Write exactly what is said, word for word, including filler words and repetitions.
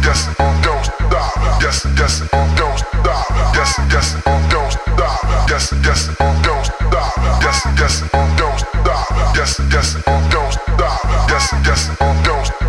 yes, don't stop. Yes, yes, don't stop. Yes, yes, don't stop. Yes, yes, don't stop. Yes, yes, don't stop. Yes, yes, don't stop. Yes, yes, don't stop.